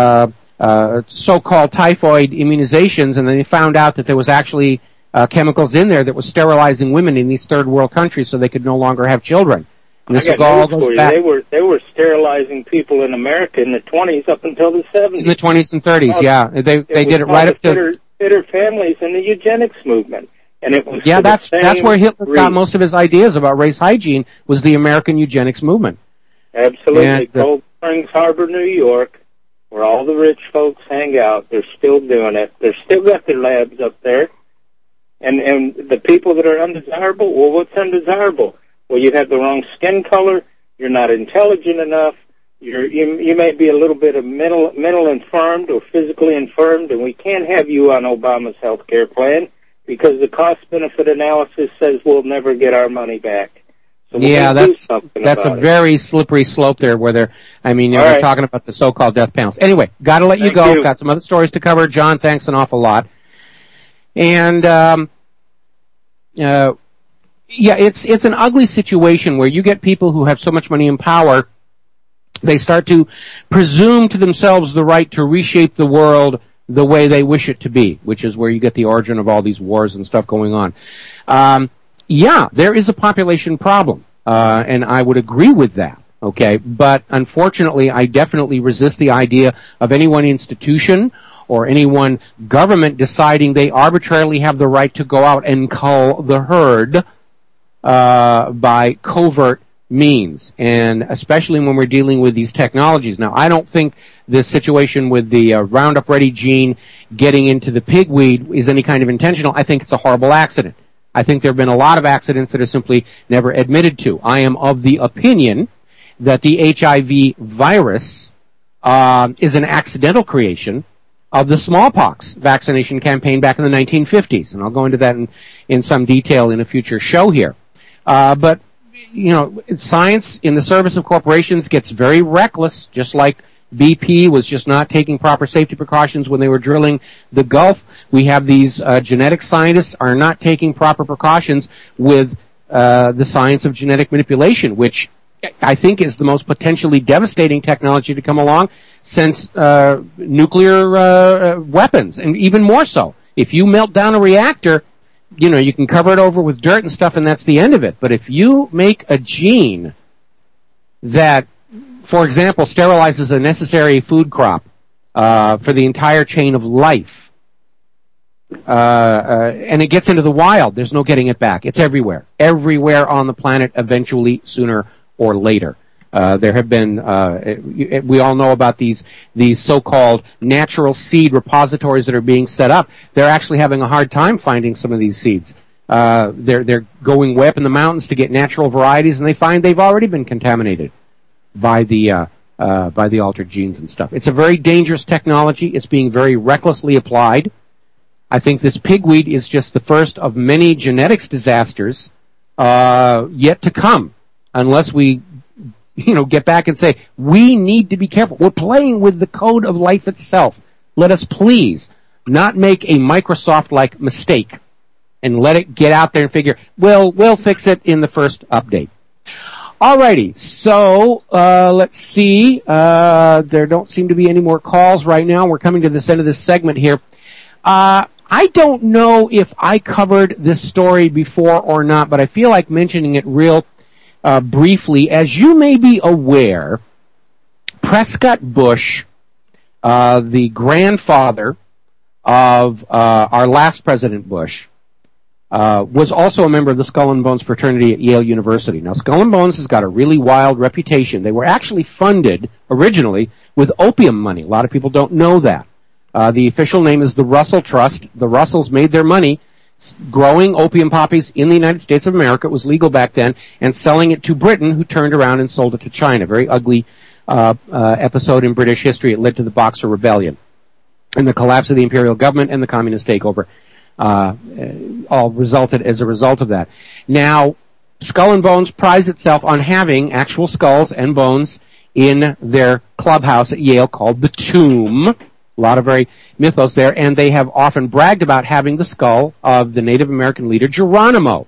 so-called typhoid immunizations, and then they found out that there was actually chemicals in there that was sterilizing women in these third world countries so they could no longer have children. And this all goes back. They were sterilizing people in America in the 20s up until the 70s. In the 20s and 30s, yeah. They did it right up to fitter families and the eugenics movement. And it was that's where Hitler got most of his ideas about race hygiene, was the American eugenics movement. Absolutely. Cold Springs Harbor, New York, where all the rich folks hang out, they're still doing it. They've still got their labs up there. And the people that are undesirable, well, what's undesirable? Well, you have the wrong skin color, you're not intelligent enough, you may be a little bit of mental infirmed or physically infirmed, and we can't have you on Obama's health care plan, because the cost-benefit analysis says we'll never get our money back. So we're Yeah, gonna do that's something a about it. very slippery slope there. Where All we're right. talking about the so-called death panels. Anyway, got to let you Thank go. you. Got some other stories to cover. John, thanks an awful lot. And yeah, it's an ugly situation where you get people who have so much money and power, they start to presume to themselves the right to reshape the world the way they wish it to be, which is where you get the origin of all these wars and stuff going on. Yeah, there is a population problem, and I would agree with that, okay? But unfortunately, I definitely resist the idea of any one institution or any one government deciding they arbitrarily have the right to go out and cull the herd by covert means, and especially when we're dealing with these technologies. Now, I don't think this situation with the Roundup Ready gene getting into the pigweed is any kind of intentional. I think it's a horrible accident. I think there have been a lot of accidents that are simply never admitted to. I am of the opinion that the HIV virus is an accidental creation of the smallpox vaccination campaign back in the 1950s, and I'll go into that in some detail in a future show here. But science in the service of corporations gets very reckless, just like BP was just not taking proper safety precautions when they were drilling the Gulf. We have these genetic scientists are not taking proper precautions with the science of genetic manipulation, which I think is the most potentially devastating technology to come along since nuclear weapons, and even more so. If you melt down a reactor, you can cover it over with dirt and stuff, and that's the end of it. But if you make a gene that, for example, sterilizes a necessary food crop for the entire chain of life, and it gets into the wild, there's no getting it back. It's everywhere on the planet, eventually, sooner or later. There have been, we all know about these so-called natural seed repositories that are being set up. They're actually having a hard time finding some of these seeds. They're going way up in the mountains to get natural varieties, and they find they've already been contaminated by the altered genes and stuff. It's a very dangerous technology. It's being very recklessly applied. I think this pigweed is just the first of many genetics disasters yet to come, unless we get back and say, we need to be careful. We're playing with the code of life itself. Let us please not make a Microsoft-like mistake and let it get out there and figure, we'll fix it in the first update. Alrighty, so let's see. There don't seem to be any more calls right now. We're coming to this end of this segment here. I don't know if I covered this story before or not, but I feel like mentioning it real briefly. As you may be aware, Prescott Bush, the grandfather of our last President Bush, was also a member of the Skull and Bones fraternity at Yale University. Now, Skull and Bones has got a really wild reputation. They were actually funded originally with opium money. A lot of people don't know that. The official name is the Russell Trust. The Russells made their money growing opium poppies in the United States of America. It was legal back then, and selling it to Britain, who turned around and sold it to China. Very ugly episode in British history. It led to the Boxer Rebellion and the collapse of the imperial government and the communist takeover. All resulted as a result of that. Now, Skull and Bones prides itself on having actual skulls and bones in their clubhouse at Yale called the Tomb. A lot of very mythos there, and they have often bragged about having the skull of the Native American leader Geronimo.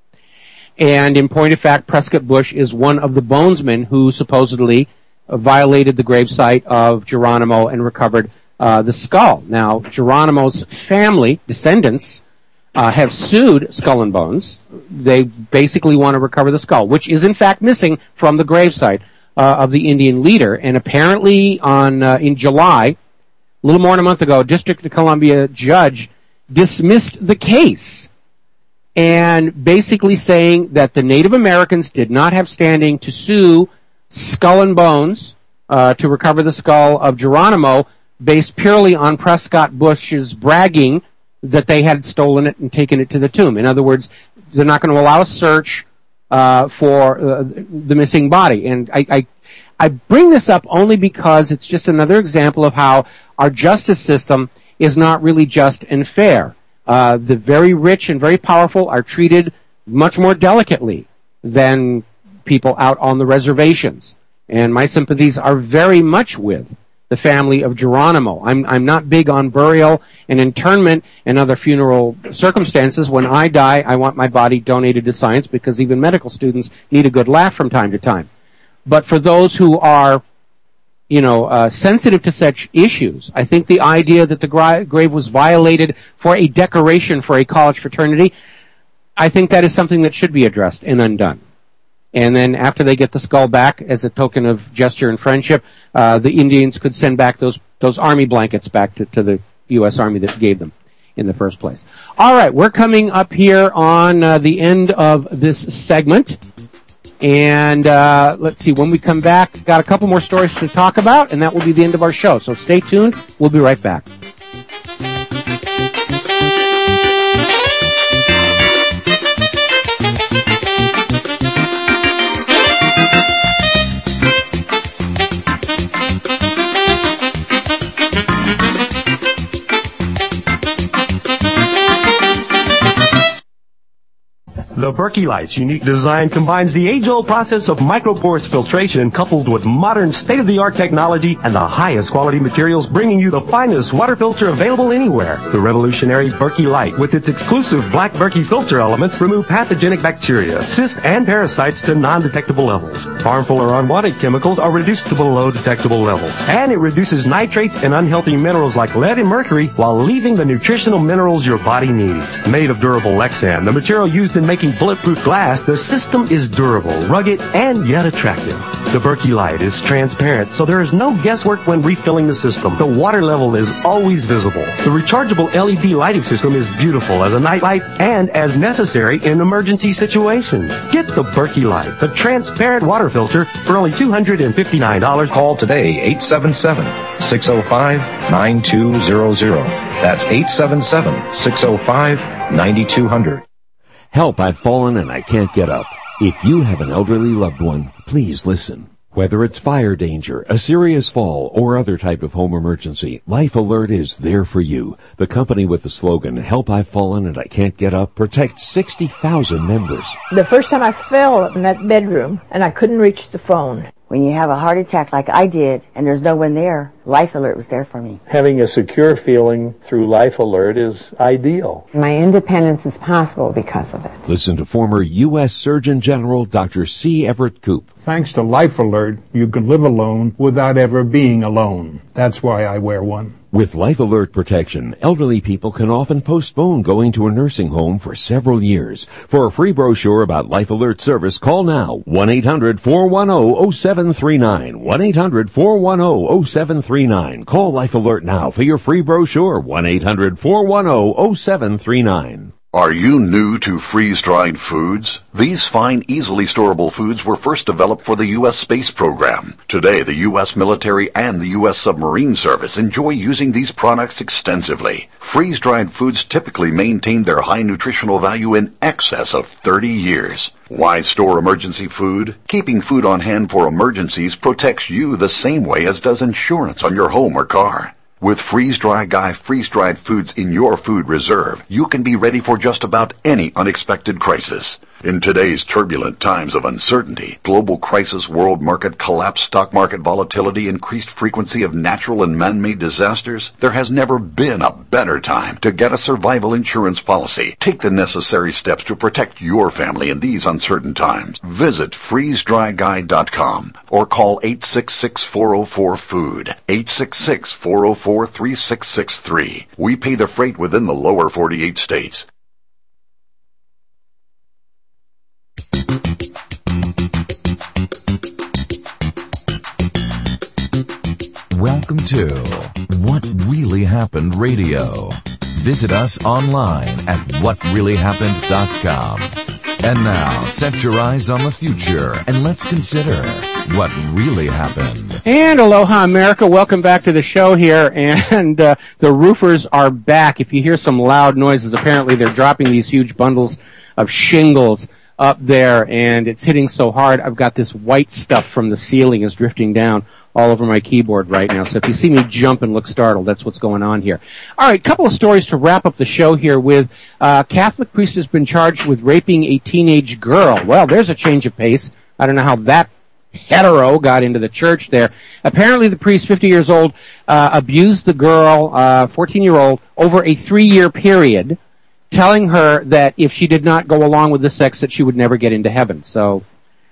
And in point of fact, Prescott Bush is one of the bonesmen who supposedly violated the gravesite of Geronimo and recovered the skull. Now, Geronimo's family, descendants, have sued Skull and Bones. They basically want to recover the skull, which is in fact missing from the gravesite of the Indian leader. And apparently in July, a little more than a month ago, a District of Columbia judge dismissed the case and basically saying that the Native Americans did not have standing to sue Skull and Bones to recover the skull of Geronimo based purely on Prescott Bush's bragging that they had stolen it and taken it to the tomb. In other words, they're not going to allow a search for the missing body. And I bring this up only because it's just another example of how our justice system is not really just and fair. The very rich and very powerful are treated much more delicately than people out on the reservations. And my sympathies are very much with the family of Geronimo. I'm not big on burial and internment and other funeral circumstances. When I die, I want my body donated to science, because even medical students need a good laugh from time to time. But for those who are, sensitive to such issues, I think the idea that the grave was violated for a decoration for a college fraternity, I think that is something that should be addressed and undone. And then after they get the skull back as a token of gesture and friendship, the Indians could send back those army blankets back to the U.S. Army that gave them in the first place. All right, we're coming up here on the end of this segment. And let's see, when we come back, got a couple more stories to talk about, and that will be the end of our show. So stay tuned. We'll be right back. The Berkey Light's unique design combines the age-old process of microporous filtration coupled with modern state-of-the-art technology and the highest quality materials, bringing you the finest water filter available anywhere. The revolutionary Berkey Light, with its exclusive black Berkey filter elements, remove pathogenic bacteria, cysts, and parasites to non-detectable levels. Harmful or unwanted chemicals are reduced to below detectable levels. And it reduces nitrates and unhealthy minerals like lead and mercury while leaving the nutritional minerals your body needs. Made of durable Lexan, the material used in making bulletproof glass, the system is durable, rugged, and yet attractive. The Berkey Light is transparent, so there is no guesswork when refilling the system. The water level is always visible. The rechargeable LED lighting system is beautiful as a night light and as necessary in emergency situations. Get the Berkey Light, the transparent water filter, for only $259. Call today, 877-605-9200. That's 877-605-9200. Help, I've fallen and I can't get up. If you have an elderly loved one, please listen. Whether it's fire danger, a serious fall, or other type of home emergency, Life Alert is there for you. The company with the slogan, Help, I've fallen and I can't get up, protects 60,000 members. The first time I fell in that bedroom and I couldn't reach the phone. When you have a heart attack like I did and there's no one there, Life Alert was there for me. Having a secure feeling through Life Alert is ideal. My independence is possible because of it. Listen to former U.S. Surgeon General Dr. C. Everett Koop. Thanks to Life Alert, you can live alone without ever being alone. That's why I wear one. With Life Alert protection, elderly people can often postpone going to a nursing home for several years. For a free brochure about Life Alert service, call now. 1-800-410-0739. 1-800-410-0739. Call Life Alert now for your free brochure. 1-800-410-0739. Are you new to freeze-dried foods? These fine, easily storable foods were first developed for the U.S. space program. Today, the U.S. military and the U.S. submarine service enjoy using these products extensively. Freeze-dried foods typically maintain their high nutritional value in excess of 30 years. Why store emergency food? Keeping food on hand for emergencies protects you the same way as does insurance on your home or car. With Freeze-Dry Guy freeze-dried foods in your food reserve, you can be ready for just about any unexpected crisis. In today's turbulent times of uncertainty, global crisis, world market collapse, stock market volatility, increased frequency of natural and man-made disasters, there has never been a better time to get a survival insurance policy. Take the necessary steps to protect your family in these uncertain times. Visit freezedryguy.com or call 866-404-FOOD, 866-404-3663. We pay the freight within the lower 48 states. Welcome to What Really Happened Radio. Visit us online at whatreallyhappened.com. And now, set your eyes on the future and let's consider what really happened. And aloha, America. Welcome back to the show here. And the roofers are back. If you hear some loud noises, apparently they're dropping these huge bundles of shingles up there, and it's hitting so hard. I've got this white stuff from the ceiling is drifting down all over my keyboard right now. So if you see me jump and look startled, that's what's going on here. All right, couple of stories to wrap up the show here with. Catholic priest has been charged with raping a teenage girl. Well, there's a change of pace I don't know how that hetero got into the church there. Apparently the priest, 50 years old, abused the girl, 14-year-old, over a 3-year period, telling her that if she did not go along with the sex, that she would never get into heaven. So,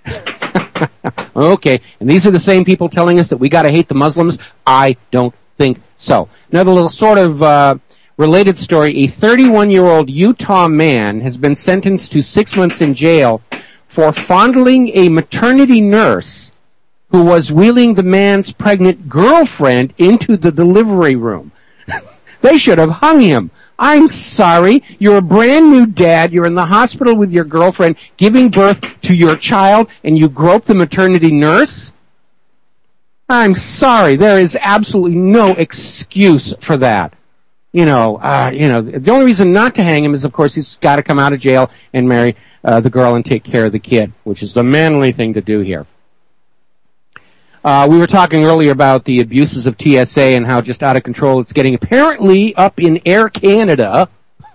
okay. And these are the same people telling us that we got to hate the Muslims? I don't think so. Another little sort of related story. A 31-year-old Utah man has been sentenced to 6 months in jail for fondling a maternity nurse who was wheeling the man's pregnant girlfriend into the delivery room. They should have hung him. I'm sorry. You're a brand new dad. You're in the hospital with your girlfriend giving birth to your child, and you grope the maternity nurse? I'm sorry. There is absolutely no excuse for that. The only reason not to hang him is, of course, he's got to come out of jail and marry the girl and take care of the kid, which is the manly thing to do here. We were talking earlier about the abuses of TSA and how just out of control it's getting. Apparently up in Air Canada,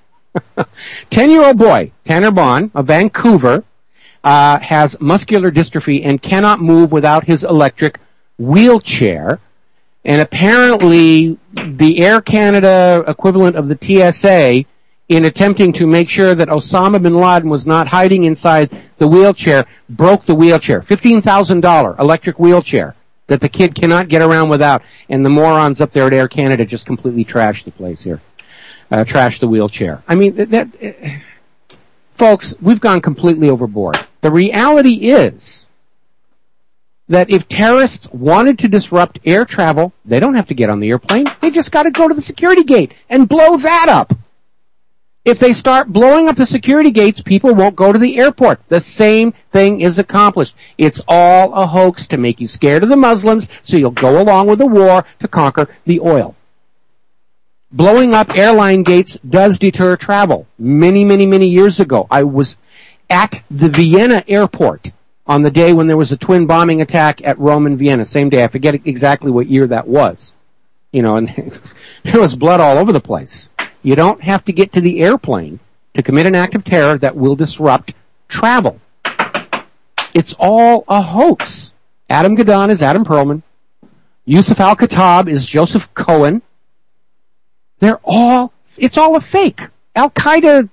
10-year-old boy, Tanner Bond of Vancouver, has muscular dystrophy and cannot move without his electric wheelchair. And apparently the Air Canada equivalent of the TSA, in attempting to make sure that Osama bin Laden was not hiding inside the wheelchair, broke the wheelchair. $15,000 electric wheelchair that the kid cannot get around without. And the morons up there at Air Canada just completely trashed the place here. Trashed the wheelchair. I mean, folks, we've gone completely overboard. The reality is that if terrorists wanted to disrupt air travel, they don't have to get on the airplane. They just got to go to the security gate and blow that up. If they start blowing up the security gates, people won't go to the airport. The same thing is accomplished. It's all a hoax to make you scared of the Muslims, so you'll go along with the war to conquer the oil. Blowing up airline gates does deter travel. Many, many, many years ago, I was at the Vienna airport on the day when there was a twin bombing attack at Rome and Vienna. Same day. I forget exactly what year that was. And there was blood all over the place. You don't have to get to the airplane to commit an act of terror that will disrupt travel. It's all a hoax. Adam Gadon is Adam Perlman. Yusuf Al-Khattab is Joseph Cohen. It's all a fake. Al-Qaeda,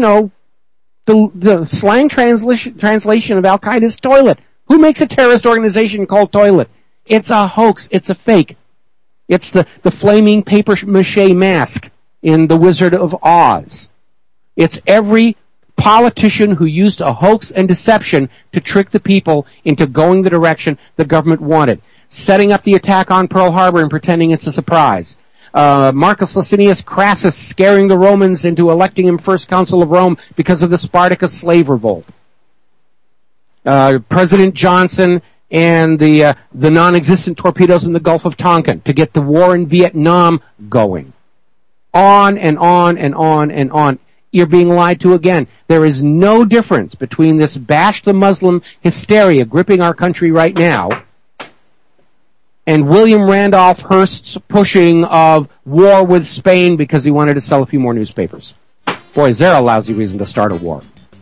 the slang translation of Al-Qaeda is toilet. Who makes a terrorist organization called toilet? It's a hoax. It's a fake. It's the flaming paper mache mask in The Wizard of Oz. It's every politician who used a hoax and deception to trick the people into going the direction the government wanted. Setting up the attack on Pearl Harbor and pretending it's a surprise. Marcus Licinius Crassus scaring the Romans into electing him first consul of Rome because of the Spartacus slave revolt. President Johnson and the non-existent torpedoes in the Gulf of Tonkin to get the war in Vietnam going. On and on and on and on. You're being lied to again. There is no difference between this bash the Muslim hysteria gripping our country right now and William Randolph Hearst's pushing of war with Spain because he wanted to sell a few more newspapers. Boy, is there a lousy reason to start a war.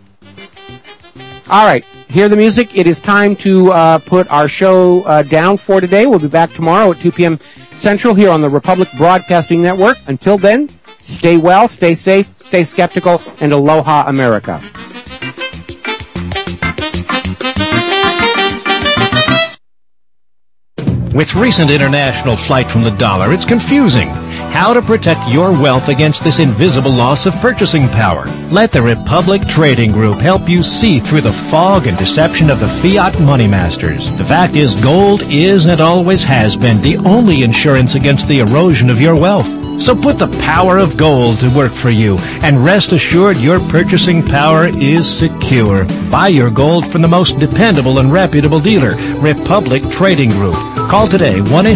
All right, hear the music. It is time to put our show down for today. We'll be back tomorrow at 2 p.m. Central here on the Republic Broadcasting Network. Until then, stay well, stay safe, stay skeptical, and aloha America. With recent international flight from the dollar, it's confusing. How to protect your wealth against this invisible loss of purchasing power. Let the Republic Trading Group help you see through the fog and deception of the fiat money masters. The fact is, gold is and always has been the only insurance against the erosion of your wealth. So put the power of gold to work for you, and rest assured your purchasing power is secure. Buy your gold from the most dependable and reputable dealer, Republic Trading Group. Call today, 1-800